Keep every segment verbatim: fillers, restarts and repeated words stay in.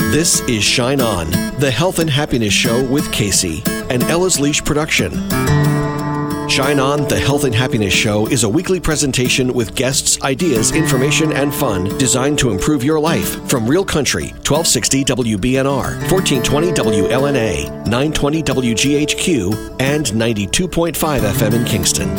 This is Shine On, the health and happiness show with Casey, an Ella's Leash production. Shine On, the health and happiness show is a weekly presentation with guests, ideas, information, and fun designed to improve your life. From Real Country, twelve sixty W B N R, fourteen twenty W L N A, nine twenty W G H Q, and ninety-two point five F M in Kingston.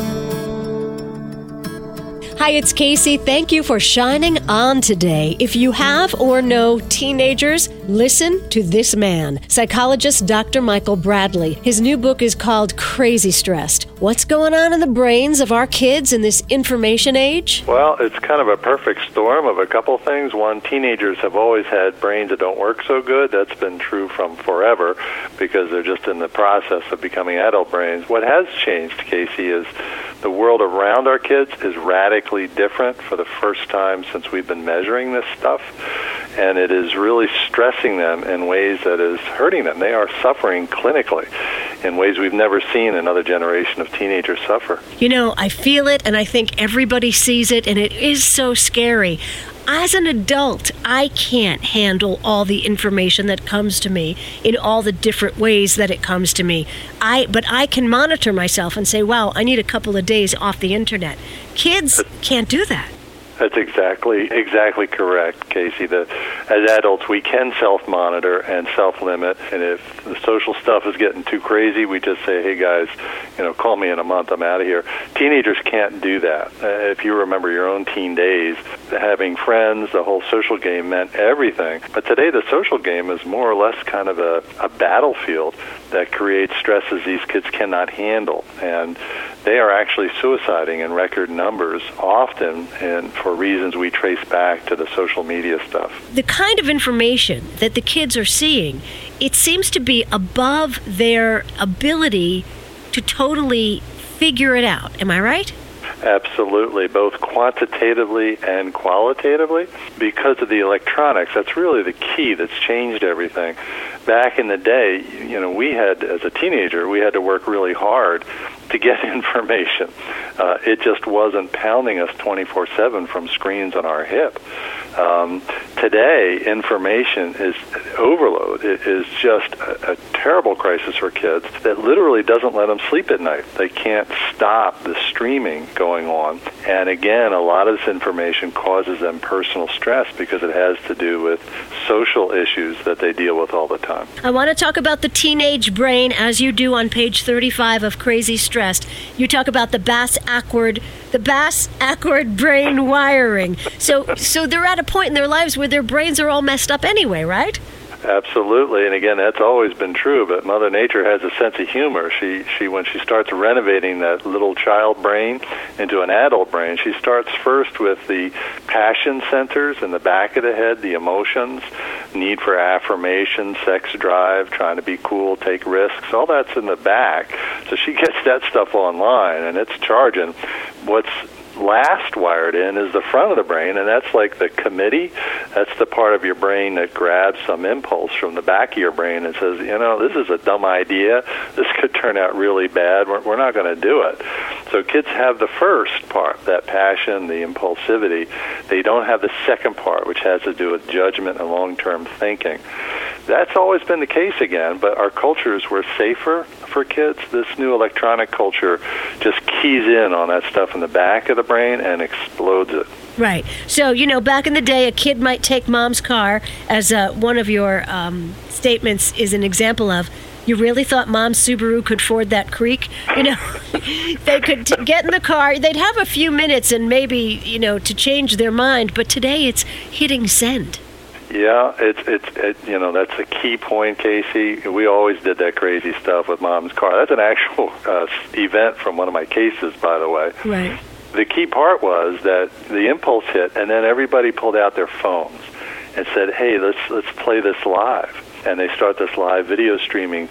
Hi, it's Casey. Thank you for shining on today. If you have or know teenagers, listen to this man, psychologist Doctor Michael Bradley. His new book is called Crazy Stressed. What's going on in the brains of our kids in this information age? Well, it's kind of a perfect storm of a couple things. One, teenagers have always had brains that don't work so good. That's been true from forever because they're just in the process of becoming adult brains. What has changed, Casey, is the world around our kids is radically different for the first time since we've been measuring this stuff, and it is really stressing them in ways that is hurting them. They are suffering clinically in ways we've never seen another generation of teenagers suffer. You know, I feel it, and I think everybody sees it, and it is so scary. As an adult, I can't handle all the information that comes to me in all the different ways that it comes to me. I, but I can monitor myself and say, wow, I need a couple of days off the internet. Kids can't do that. That's exactly exactly correct, Casey. That as adults, we can self-monitor and self-limit, and if the social stuff is getting too crazy, we just say, hey, guys, you know, call me in a month, I'm out of here. Teenagers can't do that. Uh, if you remember your own teen days, having friends, the whole social game meant everything. But today, the social game is more or less kind of a, a battlefield that creates stresses these kids cannot handle, and they are actually suiciding in record numbers, often and for reasons we trace back to the social media stuff. The kind of information that the kids are seeing, it seems to be above their ability to totally figure it out. Am I right? Absolutely, both quantitatively and qualitatively. Because of the electronics, that's really the key that's changed everything. Back in the day, you know, we had, as a teenager, we had to work really hard to get information. Uh, it just wasn't pounding us twenty-four seven from screens on our hip. Um, today, information is overload. It is just a, a terrible crisis for kids that literally doesn't let them sleep at night. They can't stop the streaming going on. And again, a lot of this information causes them personal stress because it has to do with social issues that they deal with all the time. I want to talk about the teenage brain, as you do on page thirty-five of Crazy Stressed. You talk about the Bass-Ackward, the Bass-Ackward brain wiring. So, so they're at a point in their lives where their brains are all messed up anyway, right? Absolutely, and again, that's always been true, but Mother Nature has a sense of humor. She, she, when she starts renovating that little child brain into an adult brain, she starts first with the passion centers in the back of the head, the emotions, need for affirmation, sex drive, trying to be cool, take risks, all that's in the back. So she gets that stuff online, and it's charging. What's last wired in is the front of the brain, and that's like the committee. That's the part of your brain that grabs some impulse from the back of your brain and says, you know, this is a dumb idea. This could turn out really bad. We're, we're not going to do it. So kids have the first part, that passion, the impulsivity. They don't have the second part, which has to do with judgment and long-term thinking. That's always been the case again, but our cultures were safer for kids. This new electronic culture just keys in on that stuff in the back of the brain and explodes it. Right. So, you know, back in the day, a kid might take mom's car, as uh, one of your um, statements is an example of. You really thought Mom's Subaru could ford that creek? You know, they could t- get in the car. They'd have a few minutes and maybe, you know, to change their mind. But today it's hitting send. Yeah, it's it's it, you know, that's a key point, Casey. We always did that crazy stuff with Mom's car. That's an actual uh, event from one of my cases, by the way. Right. The key part was that the impulse hit, and then everybody pulled out their phones and said, "Hey, let's let's play this live." And they start this live video streaming thing.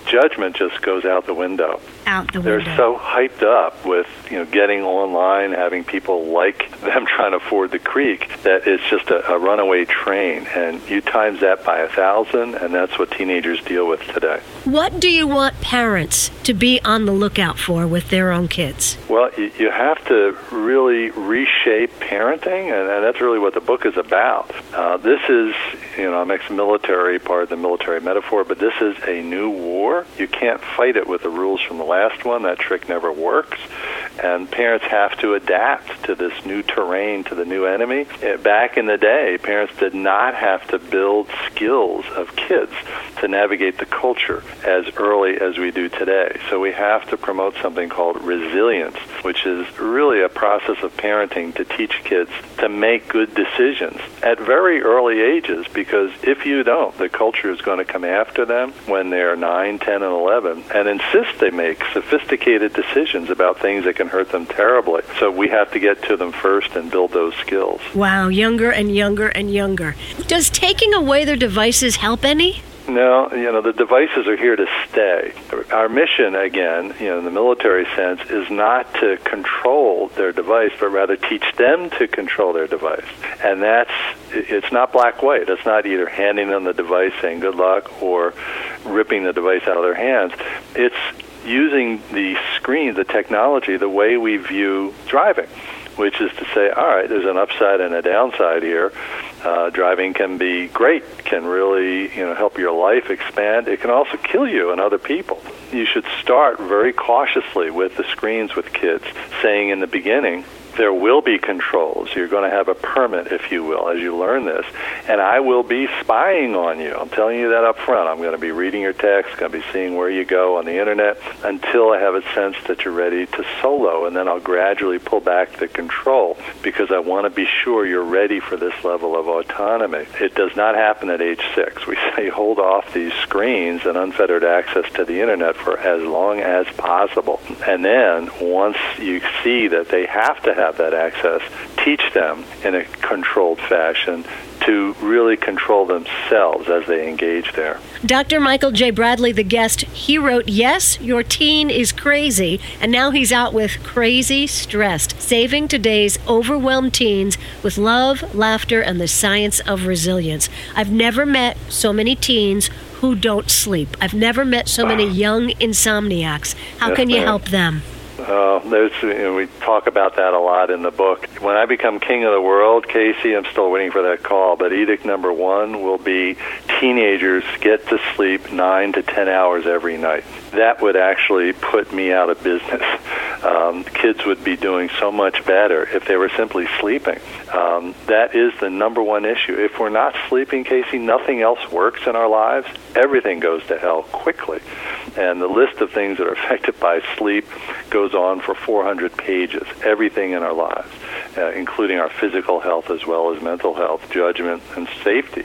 judgment just goes out the window. Out the They're window. so hyped up with, you know, getting online, having people like them trying to ford the creek, that it's just a, a runaway train. And you times that by a thousand, and that's what teenagers deal with today. What do you want parents to be on the lookout for with their own kids? Well, you, you have to really reshape parenting, and, and that's really what the book is about. Uh, this is, you know, I'm ex-military, part of the military metaphor, but this is a new war. You can't fight it with the rules from the last one. That trick never works. And parents have to adapt to this new terrain, to the new enemy. Back in the day, parents did not have to build skills of kids to navigate the culture as early as we do today. So we have to promote something called resilience, which is really a process of parenting to teach kids to make good decisions at very early ages, because if you don't, the culture is going to come after them when they're nine, ten, and eleven and insist they make sophisticated decisions about things that can hurt them terribly. So we have to get to them first and build those skills. Wow, younger and younger and younger. Does taking away their devices help any? No, you know, the devices are here to stay. Our mission, again, you know, in the military sense, is not to control their device, but rather teach them to control their device. And that's, it's not black-white. It's not either handing them the device, saying good luck, or ripping the device out of their hands. It's using the screen, the technology, the way we view driving, which is to say, all right, there's an upside and a downside here. Uh, driving can be great, can really, you know, help your life expand. It can also kill you and other people. You should start very cautiously with the screens with kids, saying in the beginning, there will be controls. You're going to have a permit, if you will, as you learn this. And I will be spying on you. I'm telling you that up front. I'm going to be reading your text, going to be seeing where you go on the Internet until I have a sense that you're ready to solo. And then I'll gradually pull back the control because I want to be sure you're ready for this level of autonomy. It does not happen at age six. We say hold off these screens and unfettered access to the Internet for as long as possible. And then once you see that they have to have that access, teach them in a controlled fashion to really control themselves as they engage there. Doctor Michael J. Bradley, the guest, he wrote, "Yes, your teen is crazy," and now he's out with Crazy Stressed, saving today's overwhelmed teens with love, laughter, and the science of resilience. I've never met so many teens who don't sleep. I've never met so many young insomniacs. How Yes, can you ma'am. help them? Uh, there's, you know, we talk about that a lot in the book. When I become king of the world, Casey, I'm still waiting for that call, but edict number one will be teenagers get to sleep nine to ten hours every night. That would actually put me out of business. Um, kids would be doing so much better if they were simply sleeping. Um, that is the number one issue. If we're not sleeping, Casey, nothing else works in our lives. Everything goes to hell quickly. And the list of things that are affected by sleep goes on for four hundred pages, everything in our lives, uh, including our physical health as well as mental health, judgment, and safety.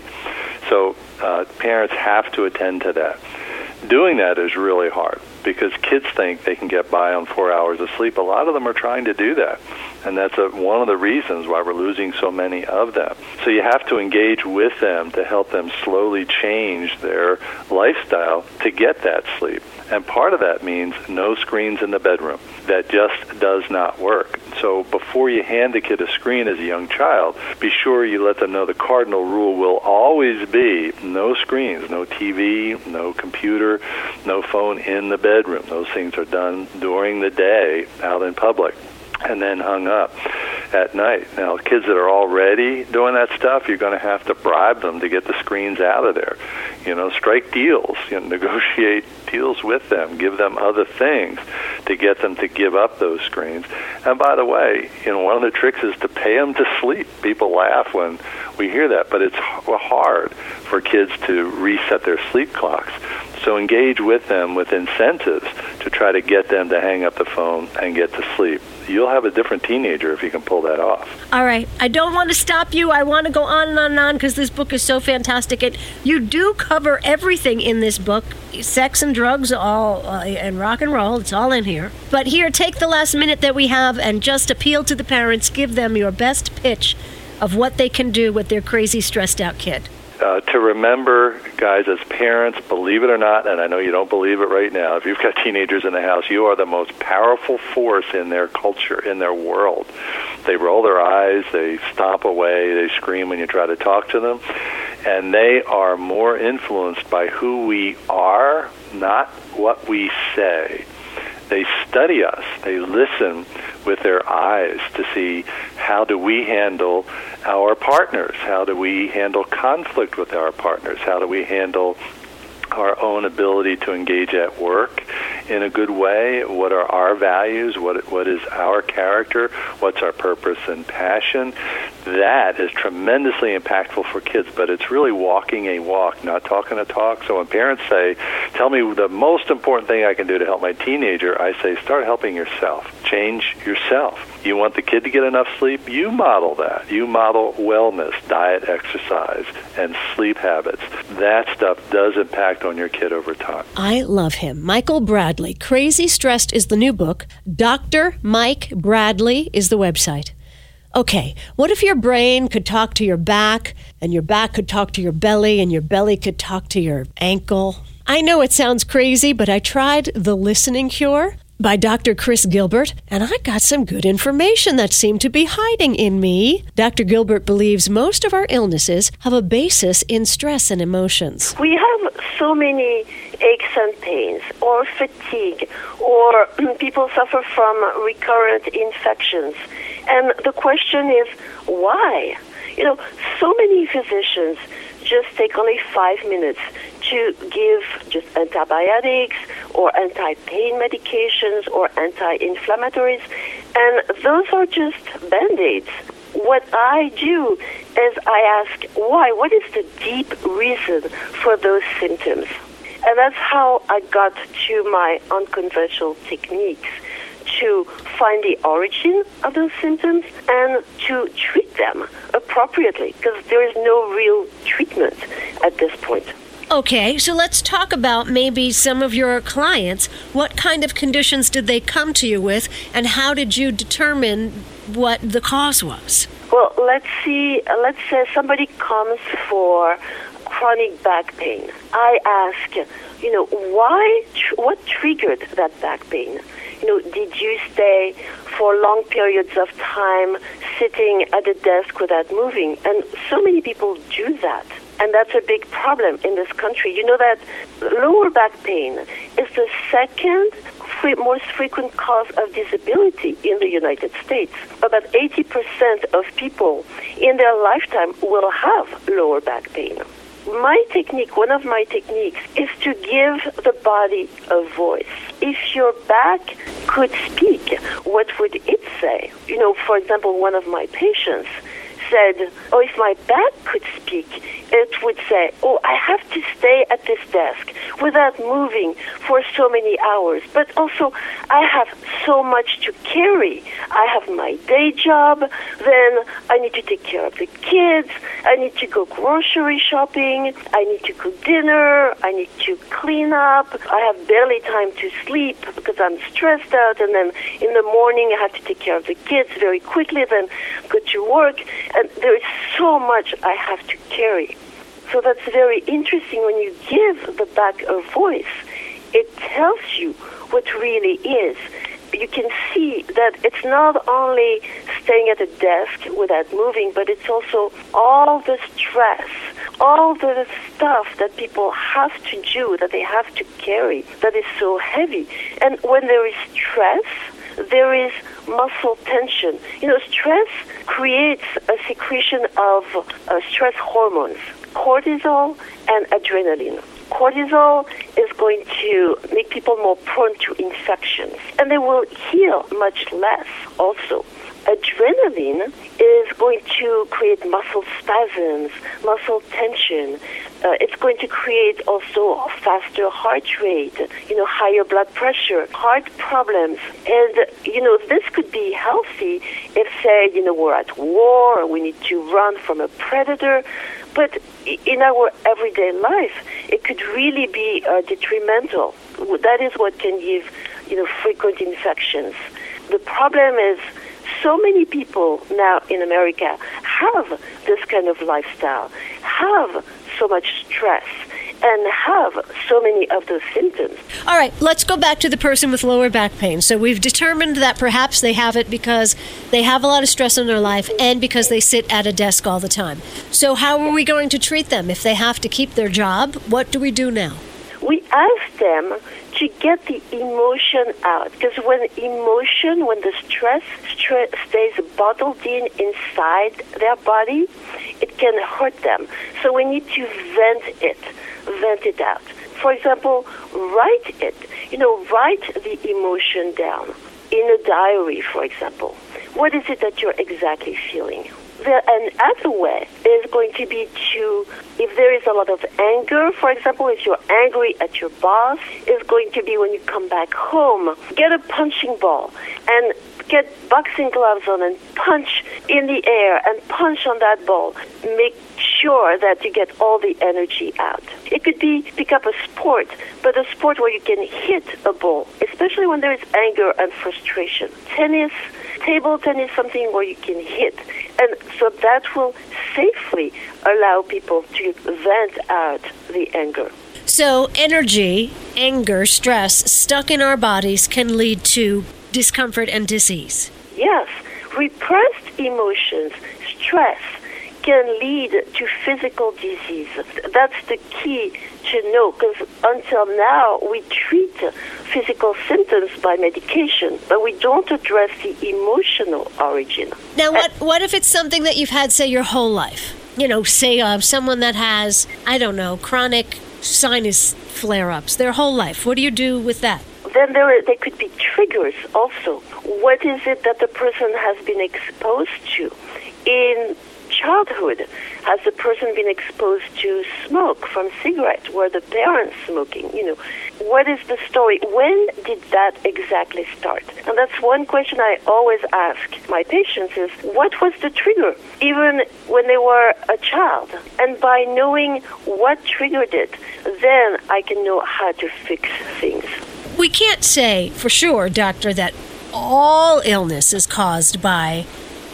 So uh, parents have to attend to that. Doing that is really hard because kids think they can get by on four hours of sleep. A lot of them are trying to do that, and that's a, one of the reasons why we're losing so many of them. So you have to engage with them to help them slowly change their lifestyle to get that sleep. And part of that means no screens in the bedroom. That just does not work. So before you hand a kid a screen as a young child, be sure you let them know the cardinal rule will always be no screens, no T V, no computer, no phone in the bedroom. Those things are done during the day out in public and then hung up at night. Now, kids that are already doing that stuff, you're going to have to bribe them to get the screens out of there. You know, strike deals, you know, negotiate deals with them, give them other things to get them to give up those screens. And by the way, you know, one of the tricks is to pay them to sleep. People laugh when we hear that, but it's hard for kids to reset their sleep clocks. So engage with them with incentives to try to get them to hang up the phone and get to sleep. You'll have a different teenager if you can pull that off. All right. I don't want to stop you. I want to go on and on and on because this book is so fantastic. And you do cover everything in this book. Sex and drugs, all uh, and rock and roll. It's all in here. But here, take the last minute that we have and just appeal to the parents. Give them your best pitch of what they can do with their crazy, stressed out kid. uh, to remember, guys, as parents, believe it or not, and I know you don't believe it right now, if you've got teenagers in the house, you are the most powerful force in their culture, in their world. They roll their eyes, they stomp away, they scream when you try to talk to them, and they are more influenced by who we are, not what we say. They study us. They listen with their eyes to see how do we handle our partners, how do we handle conflict with our partners, how do we handle our own ability to engage at work in a good way, what are our values, what what is our character, what's our purpose and passion. That is tremendously impactful for kids, but it's really walking a walk, not talking a talk. So when parents say, tell me the most important thing I can do to help my teenager, I say, start helping yourself. Change yourself. You want the kid to get enough sleep? You model that. You model wellness, diet, exercise, and sleep habits. That stuff does impact on your kid over time. I love him. Michael Bradley. Crazy Stressed is the new book. Doctor Mike Bradley is the website. Okay, what if your brain could talk to your back, and your back could talk to your belly, and your belly could talk to your ankle? I know it sounds crazy, but I tried The Listening Cure by Doctor Chris Gilbert, and I got some good information that seemed to be hiding in me. Doctor Gilbert believes most of our illnesses have a basis in stress and emotions. We have so many aches and pains, or fatigue, or people suffer from recurrent infections. And the question is, why? You know, so many physicians just take only five minutes to give just antibiotics or anti-pain medications or anti-inflammatories, and those are just Band-Aids. What I do is I ask, why? What is the deep reason for those symptoms? And that's how I got to my unconventional techniques, to find the origin of those symptoms and to treat them appropriately, because there is no real treatment at this point. Okay, so let's talk about maybe some of your clients. What kind of conditions did they come to you with, and how did you determine what the cause was? Well, let's see. Uh, let's say somebody comes for chronic back pain. I ask, you know, why? Tr- what triggered that back pain? You know, did you stay for long periods of time sitting at a desk without moving? And so many people do that. And that's a big problem in this country. You know that lower back pain is the second free, most frequent cause of disability in the United States. About eighty percent of people in their lifetime will have lower back pain. My technique, one of my techniques, is to give the body a voice. If your back could speak, what would it say? You know, for example, one of my patients said, oh, if my back could speak, it would say, oh, I have to stay at this desk without moving for so many hours. But also, I have so much to carry. I have my day job, then I need to take care of the kids, I need to go grocery shopping, I need to cook dinner, I need to clean up, I have barely time to sleep because I'm stressed out, and then in the morning I have to take care of the kids very quickly, then go to work. And there is so much I have to carry. So that's very interesting. When you give the back a voice, it tells you what really is. You can see that it's not only staying at a desk without moving, but it's also all the stress, all the stuff that people have to do, that they have to carry, that is so heavy. And when there is stress, there is muscle tension. You know, stress creates a secretion of uh, stress hormones, cortisol and adrenaline. Cortisol is going to make people more prone to infections, and they will heal much less also. Adrenaline is going to create muscle spasms, muscle tension. Uh, it's going to create also a faster heart rate, you know, higher blood pressure, heart problems. And, you know, this could be healthy if, say, you know, we're at war, or we need to run from a predator. But in our everyday life, it could really be uh, detrimental. That is what can give, you know, frequent infections. The problem is, so many people now in America have this kind of lifestyle, have so much stress and have so many of those symptoms. All right, let's go back to the person with lower back pain. So we've determined that perhaps they have it because they have a lot of stress in their life and because they sit at a desk all the time. So how are we going to treat them? If they have to keep their job, what do we do now? We ask them to get the emotion out, because when emotion, when the stress, stress stays bottled in inside their body, it can hurt them. So we need to vent it, vent it out. For example, write it. You know, write the emotion down in a diary, for example. What is it that you're exactly feeling? The, another way is going to be to, if there is a lot of anger, for example, if you're angry at your boss, is going to be when you come back home, get a punching ball and get boxing gloves on and punch in the air and punch on that ball. Make sure that you get all the energy out. It could be pick up a sport, but a sport where you can hit a ball, especially when there is anger and frustration. Tennis, table tennis, something where you can hit. And so that will safely allow people to vent out the anger. So energy, anger, stress stuck in our bodies can lead to discomfort and disease. Yes. Repressed emotions, stress, can lead to physical disease. That's the key to know, because until now we treat physical symptoms by medication, but we don't address the emotional origin. Now, what what if it's something that you've had, say, your whole life? You know, say uh, someone that has, I don't know, chronic sinus flare-ups their whole life. What do you do with that? Then there, are, there could be triggers also. What is it that the person has been exposed to? In childhood, has the person been exposed to smoke from cigarettes? Were the parents smoking? You know, what is the story? When did that exactly start? And that's one question I always ask my patients is, what was the trigger? Even when they were a child. And by knowing what triggered it, then I can know how to fix things. We can't say for sure, doctor, that all illness is caused by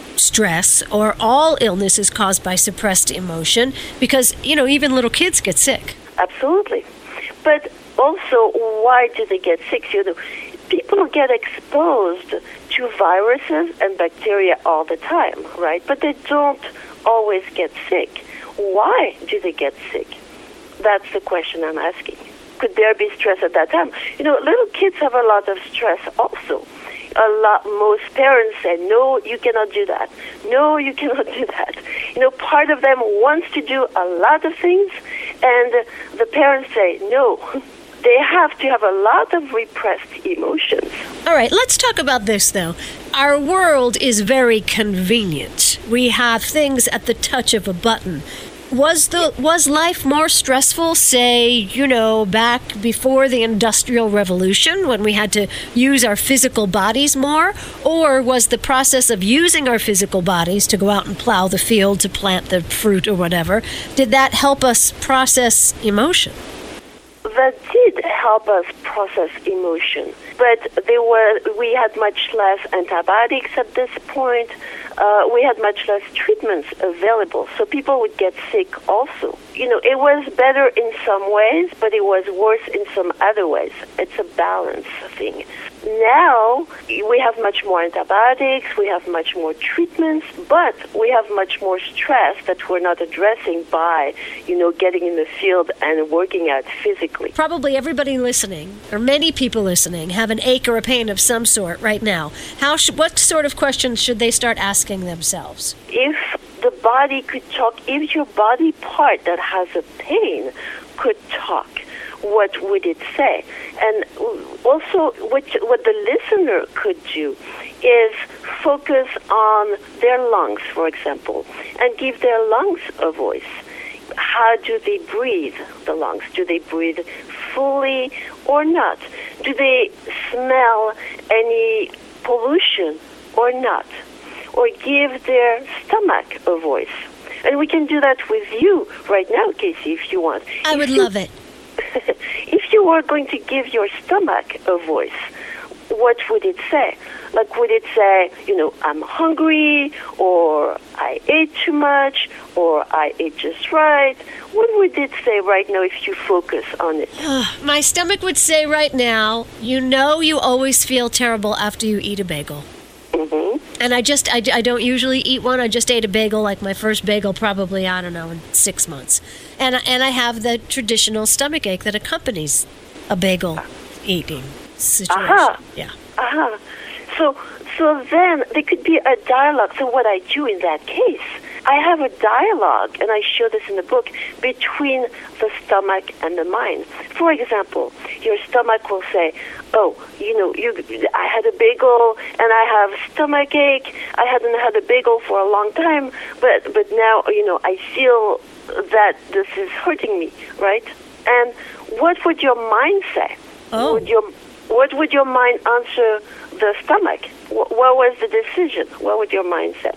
stress or all illness is caused by suppressed emotion, because, you know, even little kids get sick. Absolutely. But also, why do they get sick? You know, people get exposed to viruses and bacteria all the time, right? But they don't always get sick. Why do they get sick? That's the question I'm asking. Could there be stress at that time? You know, little kids have a lot of stress also. A lot, most parents say, no, you cannot do that. No, you cannot do that. You know, part of them wants to do a lot of things, and the parents say, no. They have to have a lot of repressed emotions. All right, let's talk about this, though. Our world is very convenient. We have things at the touch of a button. Was the was life more stressful, say, you know, back before the Industrial Revolution when we had to use our physical bodies more? Or was the process of using our physical bodies to go out and plow the field, to plant the fruit or whatever, did that help us process emotion? That did help us process emotion, but there were we had much less antibiotics at this point. Uh, we had much less treatments available, so people would get sick also. You know, it was better in some ways, but it was worse in some other ways. It's a balance thing. Now, we have much more antibiotics, we have much more treatments, but we have much more stress that we're not addressing by, you know, getting in the field and working out physically. Probably everybody listening, or many people listening, have an ache or a pain of some sort right now. How sh- what sort of questions should they start asking themselves? If the body could talk, if your body part that has a pain could talk, what would it say? And also, what, what the listener could do is focus on their lungs, for example, and give their lungs a voice. How do they breathe, the lungs? Do they breathe fully or not? Do they smell any pollution or not? Or give their stomach a voice. And we can do that with you right now, Casey, if you want. I would if you, love it. If you were going to give your stomach a voice, what would it say? Like, would it say, you know, I'm hungry, or I ate too much, or I ate just right? What would it say right now if you focus on it? My stomach would say right now, you know you always feel terrible after you eat a bagel. Mm-hmm. And I just, I, I don't usually eat one. I just ate a bagel, like my first bagel probably, I don't know, in six months. And, and I have the traditional stomach ache that accompanies a bagel eating situation. Aha. Yeah. Uh-huh. So, so then there could be a dialogue. So what I do in that case, I have a dialogue, and I show this in the book, between the stomach and the mind. For example, your stomach will say, oh, you know, you, I had a bagel, and I have stomach ache. I hadn't had a bagel for a long time, but, but now, you know, I feel that this is hurting me, right? And what would your mind say? Oh. Would your, what would your mind answer the stomach? What, what was the decision? What would your mind say?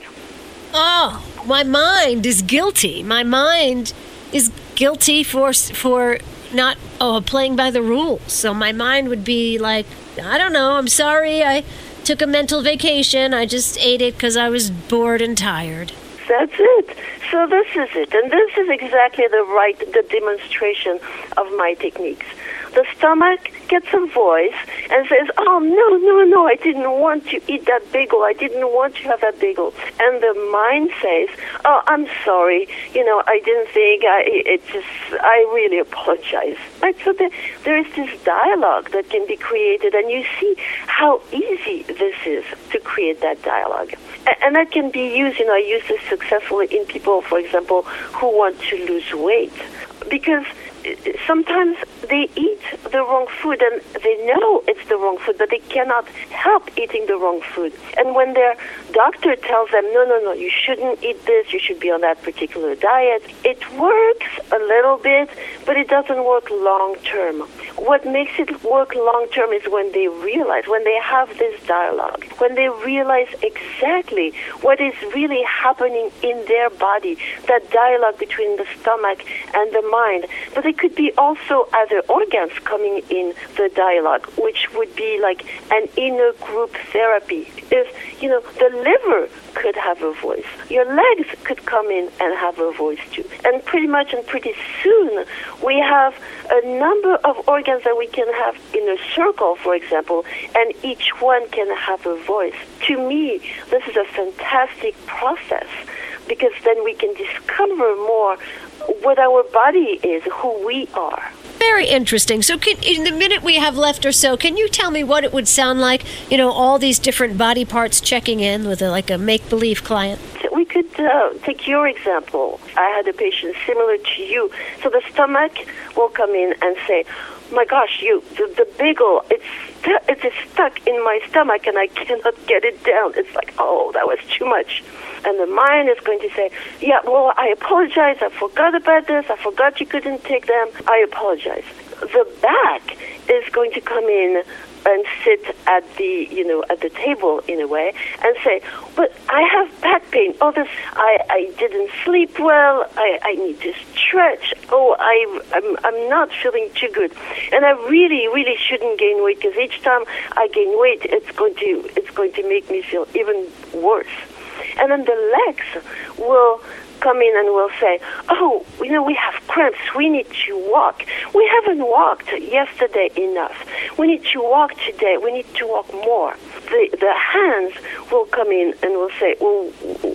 Oh, my mind is guilty. My mind is guilty for for not oh playing by the rules. So my mind would be like, I don't know, I'm sorry, I took a mental vacation. I just ate it because I was bored and tired. That's it. So this is it. And this is exactly the right, the demonstration of my techniques. The stomach gets a voice and says, oh, no, no, no, I didn't want to eat that bagel. I didn't want to have that bagel. And the mind says, oh, I'm sorry. You know, I didn't think, I, it just, I really apologize. Right? So the, there is this dialogue that can be created, and you see how easy this is to create that dialogue. And that can be used, you know, I use this successfully in people, for example, who want to lose weight. Because sometimes they eat the wrong food, and they know it's the wrong food, but they cannot help eating the wrong food. And when their doctor tells them, no, no, no, you shouldn't eat this, you should be on that particular diet, it works a little bit, but it doesn't work long term. What makes it work long term is when they realize, when they have this dialogue, when they realize exactly what is really happening in their body, that dialogue between the stomach and the mind. But it could be also other organs coming in the dialogue, which would be like an inner group therapy. If, you know, the liver could have a voice, your legs could come in and have a voice too. And pretty much and pretty soon, we have a number of organs that we can have in a circle, for example, and each one can have a voice. To me, this is a fantastic process, because then we can discover more what our body is, who we are. Very interesting. So can, in the minute we have left or so, can you tell me what it would sound like, you know, all these different body parts checking in with a, like a make-believe client? We could uh, take your example. I had a patient similar to you. So the stomach will come in and say, my gosh, you, the, the bagel, it's it is stuck in my stomach and I cannot get it down. It's like, oh, that was too much. And the mind is going to say, yeah, well, I apologize. I forgot about this. I forgot you couldn't take them. I apologize. The back is going to come in and sit at the, you know, at the table in a way and say, but I have back pain. Oh, this, I, I didn't sleep well. I, I need to stretch. Oh, I, I'm, I'm not feeling too good. And I really, really shouldn't gain weight, because each time I gain weight, it's going to, it's going to make me feel even worse. And then the legs will come in and will say, oh, you know, we have cramps. We need to walk. We haven't walked yesterday enough. We need to walk today. We need to walk more. The, the hands will come in and will say, well,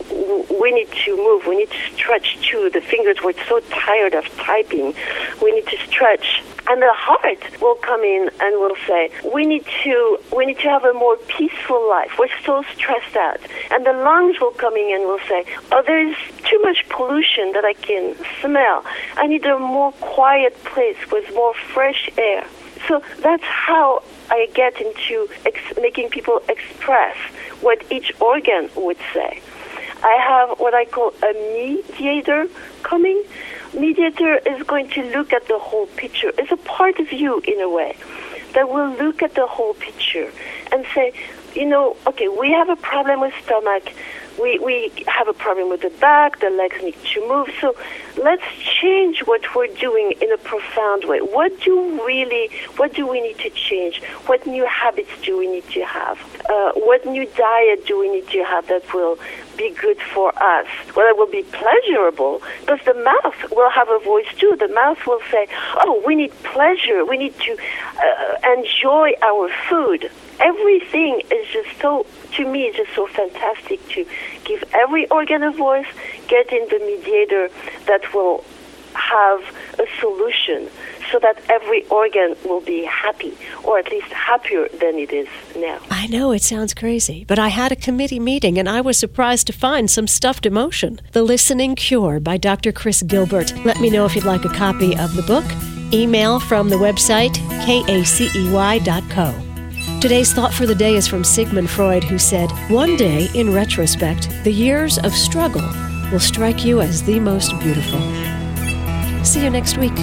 we need to move. We need to stretch too. The fingers were so tired of typing. We need to stretch. And the heart will come in and will say, we need to we need to have a more peaceful life. We're so stressed out. And the lungs will come in and will say, oh, there's too much pollution that I can smell. I need a more quiet place with more fresh air. So that's how I get into ex- making people express what each organ would say. I have what I call a mediator coming. Mediator is going to look at the whole picture. It's a part of you, in a way, that will look at the whole picture and say, you know, okay, we have a problem with stomach, we, we have a problem with the back, the legs need to move. So let's change what we're doing in a profound way. What do really, what do we need to change? What new habits do we need to have? Uh, what new diet do we need to have that will be good for us? Well, it will be pleasurable, because the mouth will have a voice too. The mouth will say, oh, we need pleasure. We need to uh, enjoy our food. Everything is just so, to me, it's just so fantastic to give every organ a voice, get in the mediator that will have a solution so that every organ will be happy, or at least happier than it is now. I know it sounds crazy, but I had a committee meeting and I was surprised to find some stuffed emotion. The Listening Cure by Doctor Chris Gilbert. Let me know if you'd like a copy of the book. Email from the website kacey dot co. Today's thought for the day is from Sigmund Freud, who said, "One day, in retrospect, the years of struggle will strike you as the most beautiful." See you next week.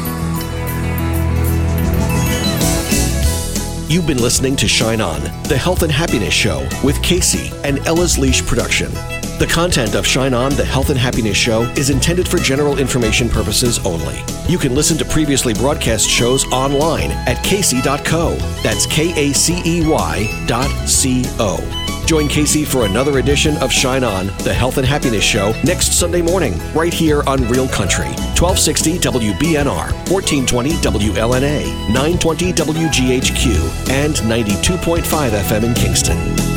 You've been listening to Shine On, the Health and Happiness Show with Casey and Ella's Leash Production. The content of Shine On, the Health and Happiness Show is intended for general information purposes only. You can listen to previously broadcast shows online at kacey dot co. That's K A C E Y dot C O. Join Casey for another edition of Shine On, the Health and Happiness Show next Sunday morning, right here on Real Country, twelve sixty W B N R, fourteen twenty W L N A, nine twenty W G H Q, and ninety-two point five F M in Kingston.